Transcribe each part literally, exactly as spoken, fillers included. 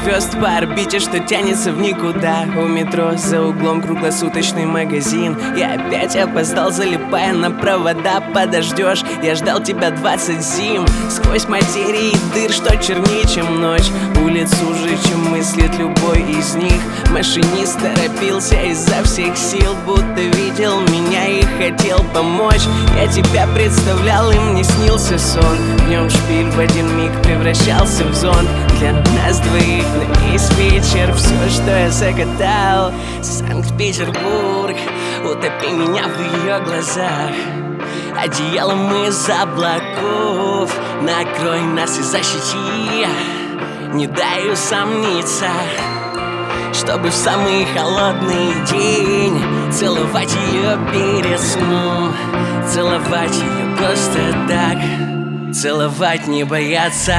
звезд по орбите, что тянется в никуда. У метро за углом круглосуточный магазин. Я опять опоздал, залипая на провода. Подождешь, я ждал тебя двадцать зим. Сквозь материи дыр, что чернее, чем ночь. Улиц уже, чем мыслит любой из них. Машинист торопился изо всех сил, будто видел меня и хотел помочь. Я тебя представлял, и мне снился сон. Днем шпиль в один миг превращался в зонт. Для нас двоих на весь вечер все, что я загадал. Санкт-Петербург, утопи меня в ее глазах. Одеялом из облаков накрой нас и защити. Не дай усомниться, чтобы в самый холодный день целовать ее перед сном. Целовать ее просто так, целовать не бояться.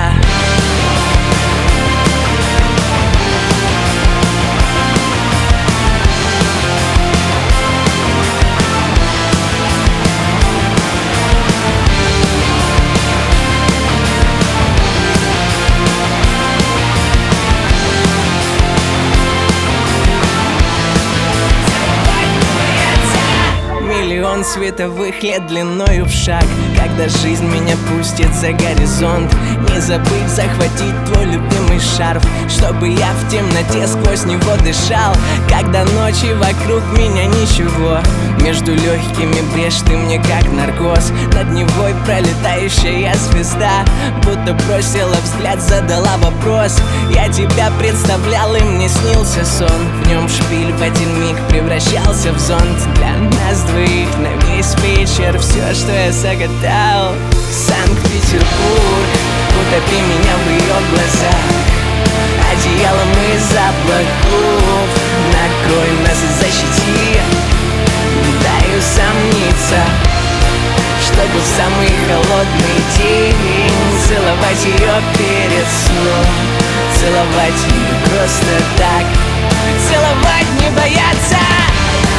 Миллион световых лет длиною в шаг. Когда жизнь меня пустит за горизонт, не забыть захватить твой любимый шарф, чтобы я в темноте сквозь него дышал. Когда ночи вокруг меня ничего, между легкими брешь, ты мне как наркоз. Над Невой пролетающая звезда будто бросила взгляд, задала вопрос. Я тебя представлял, и мне снился сон. В нем шпиль в один миг превращался в зонт. Для нас двоих на весь вечер все, что я загадал. Санкт-Петербург, утопи меня в ее глазах. Одеялом из облаков накрой нас и защити. Не дай усомниться, чтобы в самый холодный день целовать ее перед сном. Целовать ее просто так, целовать не бояться.